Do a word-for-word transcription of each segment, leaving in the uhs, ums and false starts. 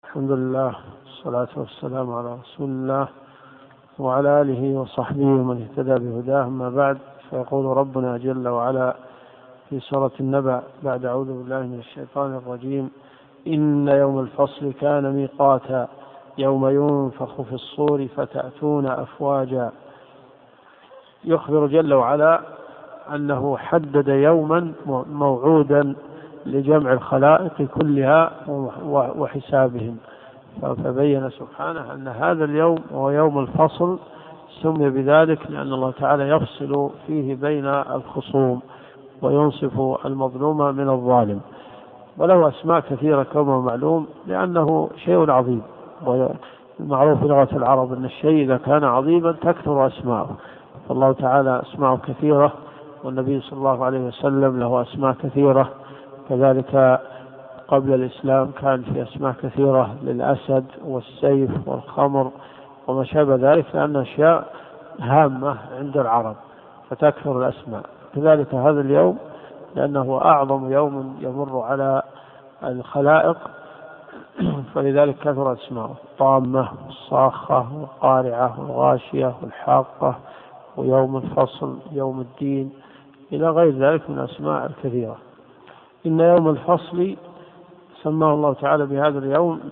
الحمد لله والصلاة والسلام على رسول الله وعلى آله وصحبه ومن اهتدى بهداه. أما بعد، فيقول ربنا جل وعلا في سورة النبأ بعد أعوذ بالله من الشيطان الرجيم: إن يوم الفصل كان ميقاتا يوم ينفخ في الصور فتأتون أفواجا. يخبر جل وعلا أنه حدد يوما موعودا لجمع الخلائق كلها وحسابهم، فبين سبحانه أن هذا اليوم هو يوم الفصل، سمي بذلك لأن الله تعالى يفصل فيه بين الخصوم وينصف المظلوم من الظالم. وله أسماء كثيرة كما معلوم، لأنه شيء عظيم، والمعروف في لغة العرب أن الشيء إذا كان عظيما تكثر أسماءه، فالله تعالى أسماء كثيرة، والنبي صلى الله عليه وسلم له أسماء كثيرة. كذلك قبل الإسلام كان في أسماء كثيرة للأسد والسيف والخمر وما شابه ذلك، لأن أشياء هامة عند العرب فتكثر الأسماء. كذلك هذا اليوم لأنه أعظم يوم يمر على الخلائق، فلذلك كثر أسماءه: الطامة والصاخة والقارعة والغاشية والحاقة ويوم الفصل، يوم الدين، إلى غير ذلك من أسماء الكثيرة. إن يوم الفصل سماه الله تعالى بهذا اليوم.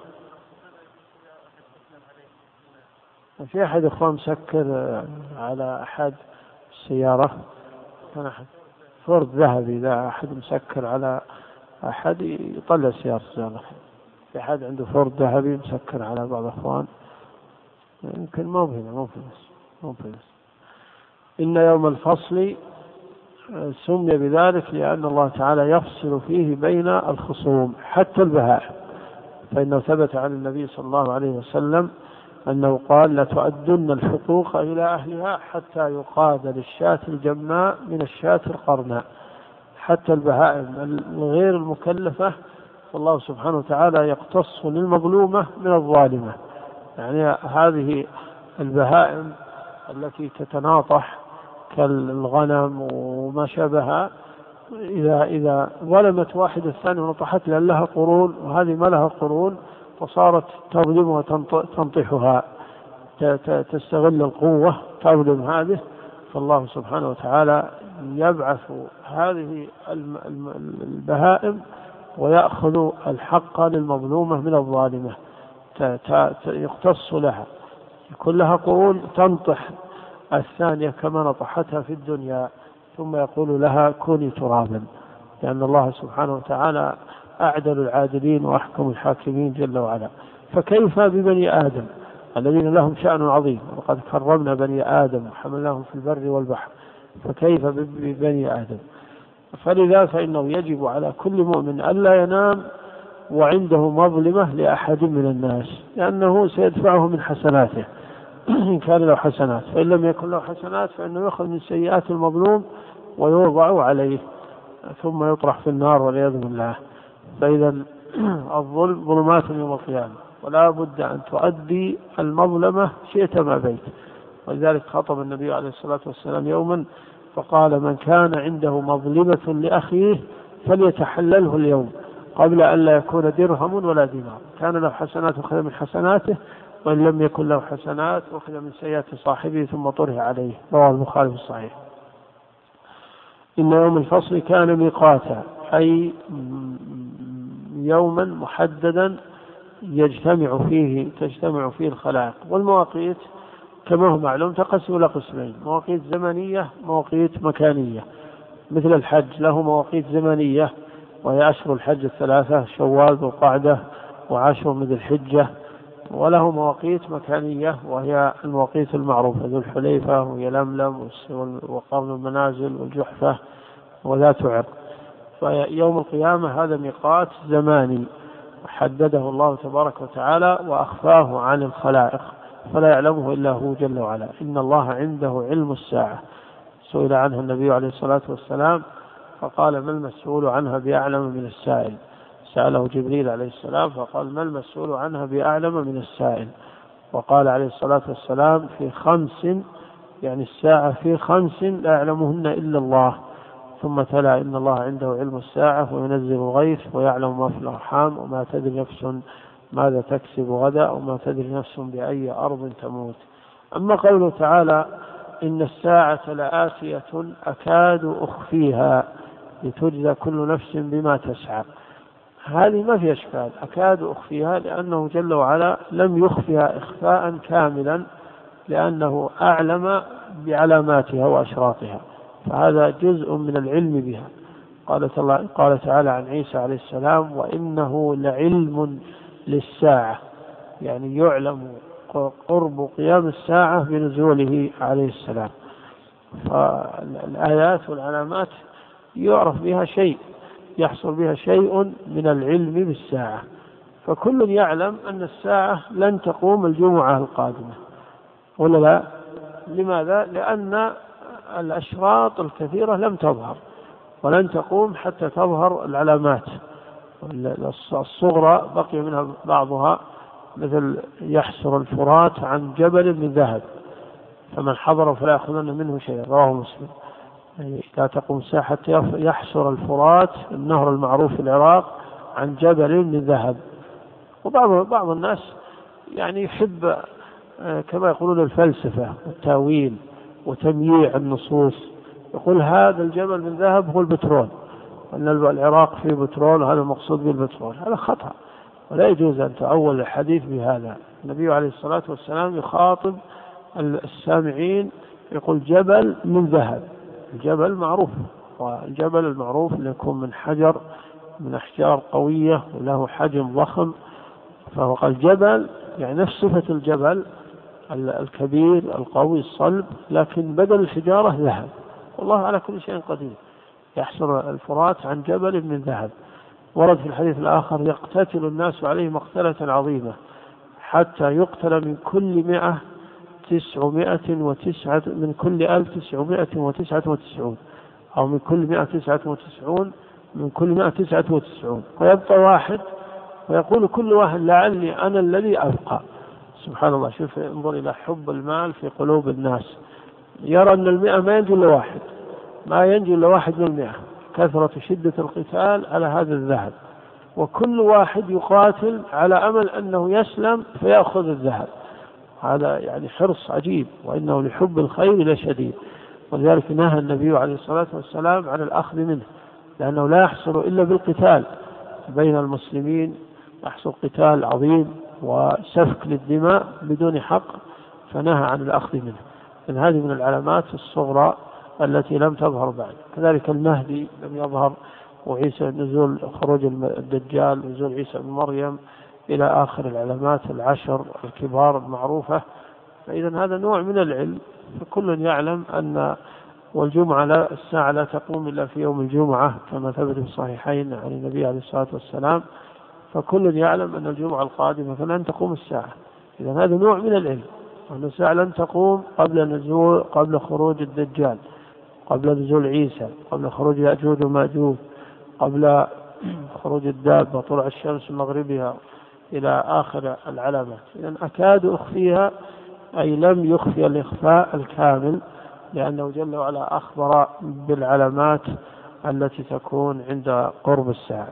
في أحد إخوان مسكر على أحد السيارة، كان أحد فورد ذهبي، إذا أحد مسكر على أحد يطلع سيارة زالة. في أحد عنده فورد ذهبي مسكر على بعض أخوان، يمكن مو هنا مو في بس مو في بس. إن يوم الفصل سمي بذلك لأن الله تعالى يفصل فيه بين الخصوم حتى البهائم، فإنه ثبت عن النبي صلى الله عليه وسلم أنه قال: لتؤدن الحقوق إلى أهلها حتى يقاد للشاة الجماء من الشاة القرناء. حتى البهائم الغير المكلفة فالله سبحانه وتعالى يقتص للمظلومة من الظالمة. يعني هذه البهائم التي تتناطح كالغنم وما شابهها، إذا إذا ظلمت واحدة الثانية ونطحت لأن لها قرون وهذه ما لها قرون، فصارت تظلم وتنطحها، تستغل القوة تظلم هذه. فالله سبحانه وتعالى يبعث هذه البهائم ويأخذ الحق للمظلومة من الظالمة، يقتص لها، يكون لها قرون تنطح الثانية كما نطحتها في الدنيا، ثم يقول لها كوني ترابا، لأن الله سبحانه وتعالى أعدل العادلين وأحكم الحاكمين جل وعلا. فكيف ببني آدم الذين لهم شأن عظيم، وقد كرمنا بني آدم وحملناهم في البر والبحر، فكيف ببني آدم؟ فلذا فإنه يجب على كل مؤمن ألا ينام وعنده مظلمة لأحد من الناس، لأنه سيدفعه من حسناته إن كان له حسنات، فإن لم يكن له حسنات فإنه يأخذ من سيئات المظلوم ويوضع عليه ثم يطرح في النار والعياذ بالله. فإذا الظلم ظلمات يوم القيامة، ولا بد أن تؤدي المظلمة شئت ما بيت. ولذلك خطب النبي عليه الصلاة والسلام يوما فقال: من كان عنده مظلمة لأخيه فليتحلله اليوم قبل أن لا يكون درهم ولا دينار، كان له حسنات أخذ من حسناته، وإن لم يكن له حسنات أخذ من سيئات صاحبه ثم طرح عليه. رواه البخاري في الصحيح. إن يوم الفصل كان ميقاتا، أي يوما محددا يجتمع فيه تجتمع فيه الخلائق. والمواقيت كما هو معلوم تقسم إلى قسمين: مواقيت زمنية، مواقيت مكانية. مثل الحج له مواقيت زمنية وهي أشهر الحج الثلاثة: شوال ذو القعدة وعشر من ذي الحجة. وله مواقيت مكانية وهي المواقيت المعروفة: ذو الحليفة ويلملم وقرن المنازل والجحفة وذات عرق. فيوم القيامة هذا ميقات زماني حدده الله تبارك وتعالى وأخفاه عن الخلائق فلا يعلمه إلا هو جل وعلا. إن الله عنده علم الساعة، سئل عنها النبي عليه الصلاة والسلام فقال: ما المسؤول عنها بأعلم من السائل؟ سأله جبريل عليه السلام فقال: ما المسؤول عنها بأعلم من السائل؟ وقال عليه الصلاة والسلام: في خمس، يعني الساعة في خمس لا يعلمهن إلا الله. ثم تلا: إن الله عنده علم الساعة وينزل الغيث ويعلم ما في الأرحام وما تدري نفس ماذا تكسب غدا وما تدري نفس بأي أرض تموت. أما قوله تعالى إن الساعة لآتية أكاد أخفيها لتجزى كل نفس بما تسعى، هذه ما في إشكال، أكاد أخفيها، لأنه جل وعلا لم يخفيها إخفاء كاملا، لأنه أعلم بعلاماتها وأشراطها، فهذا جزء من العلم بها. قال تعالى عن عيسى عليه السلام وإنه لعلم للساعة، يعني يعلم قرب قيام الساعة بنزوله عليه السلام. فالآيات والعلامات يعرف بها شيء، يحصل بها شيء من العلم بالساعة، فكل يعلم أن الساعة لن تقوم الجمعة القادمة، ولا لا؟ لماذا؟ لأن الأشراط الكثيرة لم تظهر ولن تقوم حتى تظهر العلامات الصغرى، بقي منها بعضها، مثل يحسر الفرات عن جبل من ذهب فمن حضر فلا يأخذن منه شيئا، رواه مسلم. يعني لا تقوم الساعة حتى يحسر الفرات النهر المعروف في العراق عن جبل من ذهب. وبعض بعض الناس يعني يحب كما يقولون الفلسفة والتاويل وتمييع النصوص، يقول هذا الجبل من ذهب هو البترول، أن العراق فيه بترول وهذا المقصود بالبترول، هذا خطأ، ولا يجوز أن تأول الحديث بهذا. النبي عليه الصلاة والسلام يخاطب السامعين يقول جبل من ذهب، الجبل معروف، والجبل المعروف اللي يكون من حجر من أحجار قوية وله حجم ضخم، فهو قال جبل يعني نفس صفة الجبل الكبير القوي الصلب، لكن بدل الحجارة ذهب، والله على كل شيء قدير. يحسر الفرات عن جبل من ذهب. ورد في الحديث الآخر يقتتل الناس عليه مقتلة عظيمة حتى يقتل من كل مئة تسعمائة وتسعة من كل ألف تسعمائة وتسعة وتسعون، أو من كل مئة تسعة وتسعون من كل مئة تسعة وتسعون، ويبقى واحد ويقول كل واحد لعلي أنا الذي أبقى. سبحان الله، شوف انظر إلى حب المال في قلوب الناس، يرى أن المئة ما ينجو إلا واحد، ما ينجو إلا واحد من المئة، كثرة شدة القتال على هذا الذهب، وكل واحد يقاتل على أمل أنه يسلم فيأخذ الذهب. هذا يعني حرص عجيب، وإنه لحب الخير لشديد، ولذلك نهى النبي عليه الصلاة والسلام عن الأخذ منه، لأنه لا يحصل إلا بالقتال بين المسلمين، يحصل قتال عظيم وسفك للدماء بدون حق، فنهى عن الأخذ منه. إن هذه من العلامات الصغرى التي لم تظهر بعد. كذلك المهدي لم يظهر، وعيسى نزول خروج الدجال، نزول عيسى بن مريم، إلى آخر العلامات العشر الكبار المعروفة. فإذا هذا نوع من العلم، فكل يعلم أن والجمعة لا الساعة لا تقوم إلا في يوم الجمعة كما ثبت في الصحيحين عن النبي عليه الصلاة والسلام، فكل يعلم أن الجمعة القادمة فلن تقوم الساعة. إذا هذا نوع من العلم، أن الساعة لن تقوم قبل نزول قبل خروج الدجال، قبل نزول عيسى، قبل خروج يأجوج ومأجوج، قبل خروج الدابة، طلوع الشمس من مغربها، إلى آخر العلامات. إذن أكاد أخفيها أي لم يخفي الإخفاء الكامل، لأنه جل وعلا أخبر بالعلامات التي تكون عند قرب الساعة.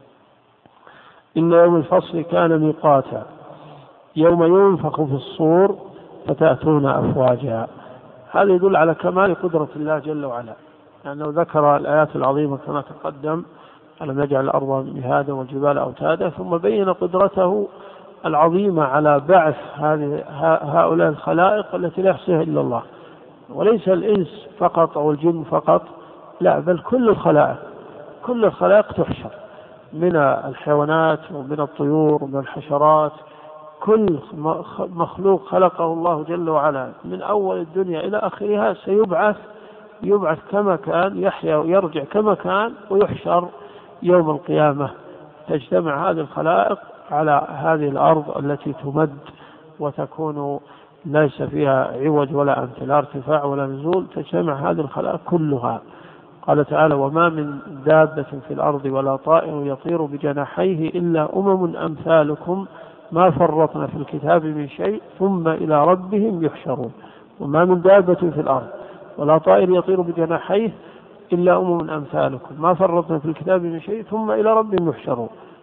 إن يوم الفصل كان ميقاتا يوم ينفخ في الصور فتأتون أفواجا. هذا يدل على كمال قدرة الله جل وعلا، لأنه ذكر الآيات العظيمة كما تقدم، ألم يجعل الأرض مهادا والجبال أوتادا، ثم بين قدرته العظيمة على بعث هؤلاء الخلائق التي لا يحصيها إلا الله، وليس الإنس فقط أو الجن فقط، لا، بل كل الخلائق، كل الخلائق تحشر، من الحيوانات ومن الطيور ومن الحشرات، كل مخلوق خلقه الله جل وعلا من أول الدنيا إلى آخرها سيبعث، يبعث كما كان، يحيا ويرجع كما كان، ويحشر يوم القيامة. تجتمع هذه الخلائق على هذه الأرض التي تمد وتكون ليس فيها عوج ولا أمت، لا ارتفاع ولا نزول، تجتمع هذه الخلائق كلها. قال تعالى وما من دابة في الأرض ولا طائر يطير بجناحيه إلا أمم أمثالكم ما فرطنا في الكتاب من شيء ثم إلى ربهم يحشرون. وما من دابة في الأرض ولا طائر يطير بجناحيه إلا أمم أمثالكم ما فرطنا في الكتاب من شيء ثم إلى ربهم يحشرون.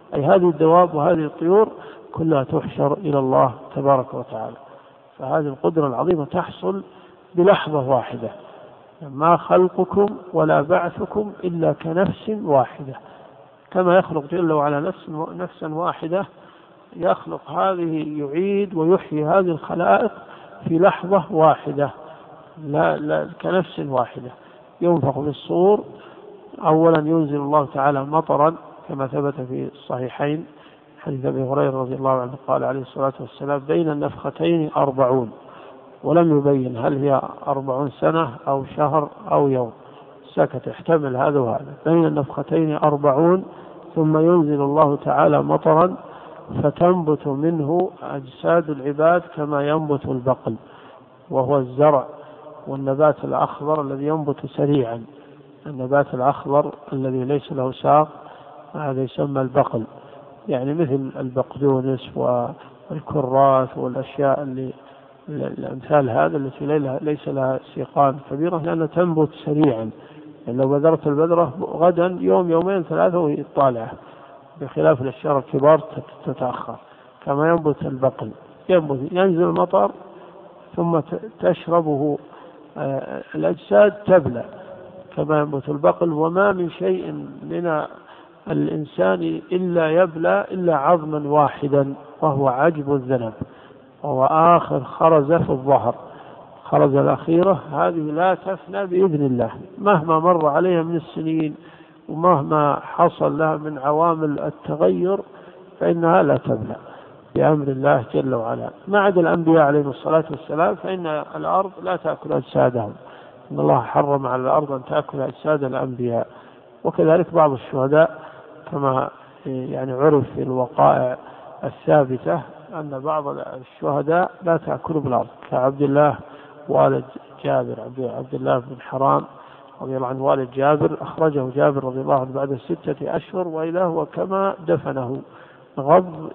أي هذه الدواب وهذه الطيور كلها تحشر إلى الله تبارك وتعالى. فهذه القدرة العظيمة تحصل بلحظة واحدة، ما خلقكم ولا بعثكم إلا كنفس واحدة، كما يخلق جل وعلا نفس نفسا واحدة يخلق هذه، يعيد ويحيي هذه الخلائق في لحظة واحدة، لا, لا كنفس واحدة. ينفخ في الصور، أولا ينزل الله تعالى مطرا كما ثبت في الصحيحين حديث أبي هريرة رضي الله عنه قال عليه الصلاة والسلام بين النفختين أربعون، ولم يبين هل هي أربعون سنة أو شهر أو يوم، سكت احتمل هذا وهذا. بين النفختين أربعون ثم ينزل الله تعالى مطرا فتنبت منه أجساد العباد كما ينبت البقل، وهو الزرع والنبات الأخضر الذي ينبت سريعا. النبات الأخضر الذي ليس له ساق هذا يسمى البقل، يعني مثل البقدونس والكراث والأشياء اللي الأمثال هذا التي ليس لها سيقان كبيرة، لأنها تنبت سريعا. يعني لو بذرت البذرة غدا يوم يومين ثلاثة وهي طالعة، بخلاف الأشجار الكبار تتأخر. كما ينبت البقل، ينبت ينزل المطر ثم تشربه الأجساد تبلى كما ينبت البقل. وما من شيء من الإنسان إلا يبلى إلا عظما واحدا وهو عجب الذنب، وهو آخر خرزة في الظهر، خرزة الأخيرة هذه لا تفنى بإذن الله، مهما مر عليها من السنين ومهما حصل لها من عوامل التغير فإنها لا تبلى بأمر الله جل وعلا. ما عدا الأنبياء عليهم الصلاة والسلام فإن الأرض لا تأكل أجسادهم، إن الله حرم على الأرض أن تأكل أجساد الأنبياء. وكذلك بعض الشهداء كما يعني عرف في الوقائع الثابتة أن بعض الشهداء لا تأكل بالأرض، كعبد الله والد جابر، عبد الله بن حرام رضي الله عنه والد جابر، أخرجه جابر رضي الله عنه بعد ستة أشهر وإذا هو كما دفنه غض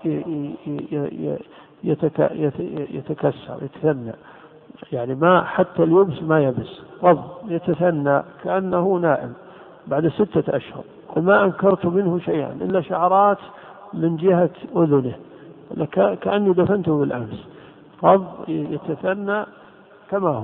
يتكسر يتثنى، يعني ما حتى اليبس ما يبس، غض يتثنى كأنه نائم بعد ستة أشهر. وما أنكرت منه شيئا إلا شعرات من جهة أذنه كأني دفنته بالأمس، غض يتثنى كما هو.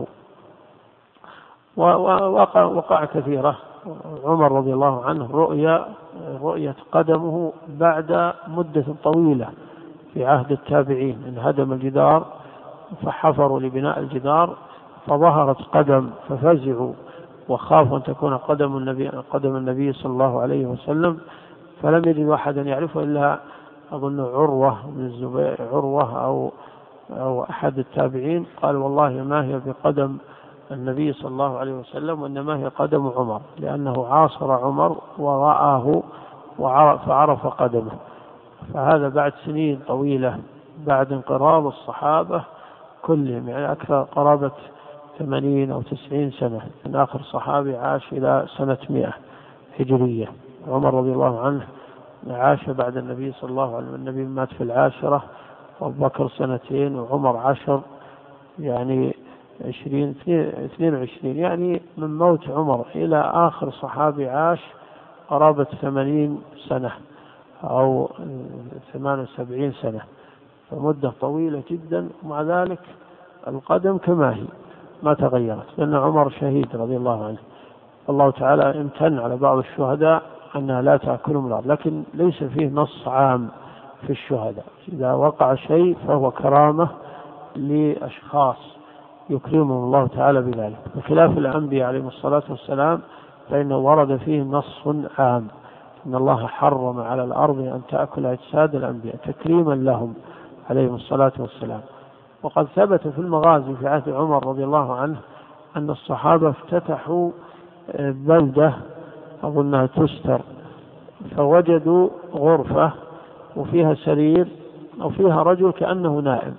ووقع وقع كثيرة. عمر رضي الله عنه رؤيا رؤية قدمه بعد مدة طويلة في عهد التابعين، انهدم الجدار فحفروا لبناء الجدار فظهرت قدم ففزعوا وخافوا أن تكون قدم النبي قدم النبي صلى الله عليه وسلم، فلم يجد أحدا يعرفه إلا أظن عروة بن الزبير عروة أو أو أحد التابعين قال والله ما هي بقدم النبي صلى الله عليه وسلم وإنما هي قدم عمر، لأنه عاصر عمر ورآه فعرف قدمه. فهذا بعد سنين طويلة بعد انقراض الصحابة كلهم، يعني أكثر قرابة ثمانين أو تسعين سنة، من آخر صحابي عاش إلى سنة مئة هجرية. عمر رضي الله عنه عاش بعد النبي صلى الله عليه وسلم، النبي مات في العاشرة وأبو بكر سنتين وعمر عشر، يعني عشرين اثنين وعشرين، يعني من موت عمر إلى آخر صحابي عاش قرابة ثمانين سنة أو ثمان وسبعين سنة، فمدة طويلة جدا. ومع ذلك القدم كما هي ما تغيرت، لأن عمر شهيد رضي الله عنه. الله تعالى امتن على بعض الشهداء أنها لا تأكلهم الأرض، لكن ليس فيه نص عام في الشهداء، إذا وقع شيء فهو كرامة لأشخاص يكرمهم الله تعالى بذلك، بخلاف الأنبياء عليهم الصلاة والسلام فإنه ورد فيه نص عام إن الله حرم على الأرض أن تأكل أجساد الأنبياء تكريما لهم عليهم الصلاة والسلام. وقد ثبت في المغازي في عهد عمر رضي الله عنه أن الصحابة افتتحوا بلدة أظنها تستر، فوجدوا غرفة وفيها سرير وفيها رجل كأنه نائم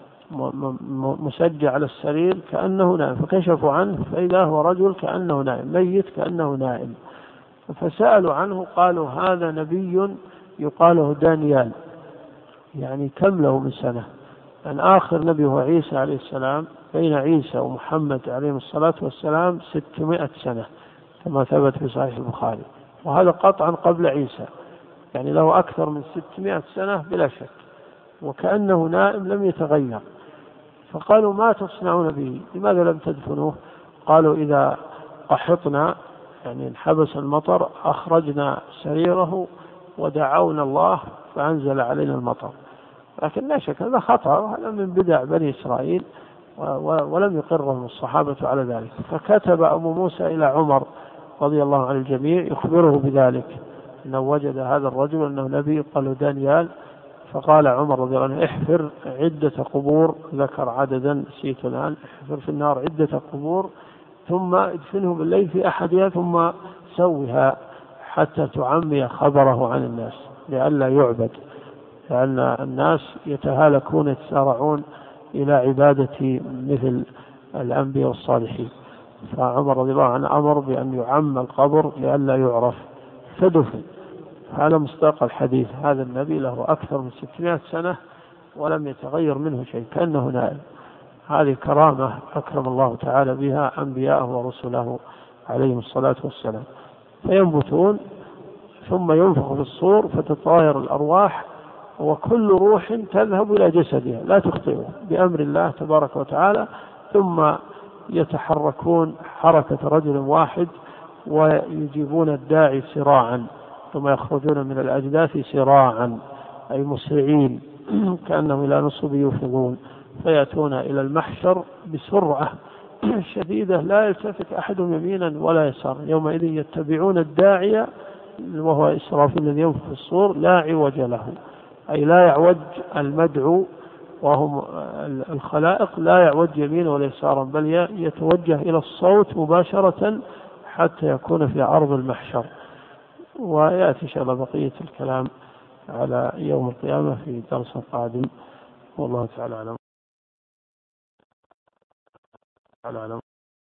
مسجع على السرير كأنه نائم، فكشفوا عنه فإذا هو رجل كأنه نائم ميت كأنه نائم، فسألوا عنه قالوا هذا نبي يقاله دانيال، يعني كم له من سنة، أن آخر نبي هو عيسى عليه السلام، بين عيسى ومحمد عليه الصلاة والسلام ستمائة سنة كما ثبت في صحيح البخاري، وهذا قطعا قبل عيسى، يعني له أكثر من ستمائة سنة بلا شك، وكأنه نائم لم يتغير. فقالوا ما تصنعون به؟ لماذا لم تدفنوه؟ قالوا إذا قحطنا، يعني انحبس المطر، أخرجنا سريره ودعونا الله فأنزل علينا المطر. لكن لا شك هذا خطأ، وهذا من بدع بني إسرائيل، ولم يقرهم الصحابة على ذلك. فكتب أبو موسى إلى عمر رضي الله عن الجميع يخبره بذلك، أنه وجد هذا الرجل أنه نبي، قال دانيال. فقال عمر رضي الله عنه احفر عدة قبور، ذكر عددا نسيت الآن، احفر في النار عدة قبور ثم ادفنه بالليل في أحدها ثم سوها حتى تعمي خبره عن الناس لئلا يعبد، لأن الناس يتهالكون يتسارعون إلى عبادة مثل الأنبياء والصالحين. فعمر رضي الله عنه أمر بأن يعم القبر لئلا يعرف، فدفن. هذا مصداق الحديث، هذا النبي له أكثر من ستمائة سنة ولم يتغير منه شيء، كأنه نائم. هذه كرامة أكرم الله تعالى بها أنبياءه ورسله عليهم الصلاة والسلام. فينبتون ثم ينفخ في الصور فتطاير الأرواح، وكل روح تذهب إلى جسدها لا تخطئه بأمر الله تبارك وتعالى، ثم يتحركون حركة رجل واحد ويجيبون الداعي سراعا، ثم يخرجون من الأجداث سراعا أي مسرعين كأنهم إلى نصب يوفضون، فيأتون إلى المحشر بسرعة شديدة لا يلتفت أحد يمينا ولا يسارا. يومئذ يتبعون الداعي وهو إسرافيل الذي ينفخ في الصور لا عوج له، أي لا يعوج المدعو وهم الخلائق، لا يعوج يمينا ولا يسارا، بل يتوجه إلى الصوت مباشرة حتى يكون في عرض المحشر. ويأتي إن شاء الله بقية الكلام على يوم القيامة في درس قادم، والله تعالى أعلم.